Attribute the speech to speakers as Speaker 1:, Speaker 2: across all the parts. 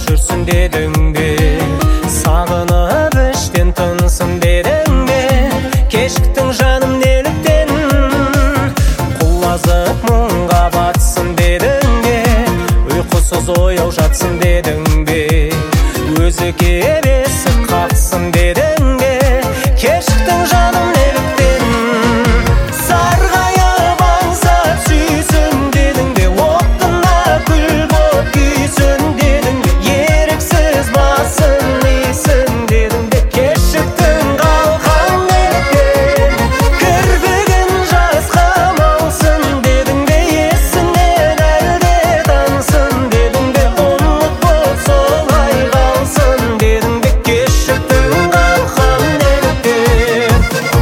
Speaker 1: жүрсін дедің бе? Сағынып іштен тынсын дедің бе? Кешіктің жаным неліктен? Құлазып мұңға батсын дедің бе? Ұйқысыз ояу жатсын дедің бе? Өзі кересіп қақсын дедің бе? Кешіктің жаным неліктен? Сарғайып аңсап сүйсін дедің бе? Оттына күл боп күйсін дедің бе? Еріксіз басын исін дедің бе? Кешіктің қалқан неліктен? Кірпігін жасқа малсын дедің бе? Есінен әлде тансын дедің бе? Ұмыт боп солай қалсын дедің бе? Кешіктің қалқан неліктен?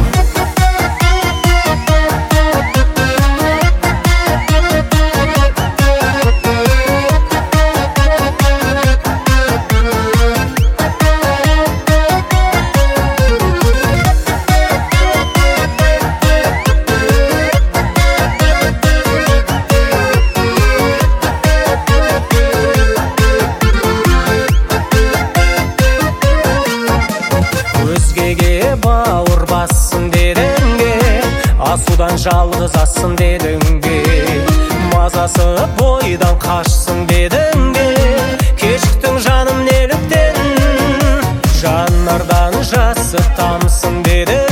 Speaker 1: Өзгеге бауыр бассын дедің бе? Асудан жалғыз ассын дедің бе? Мазасы бойдан қашсын дедің бе? Кешіктің жаным неліктен? Жанардан жасы тамсын дедің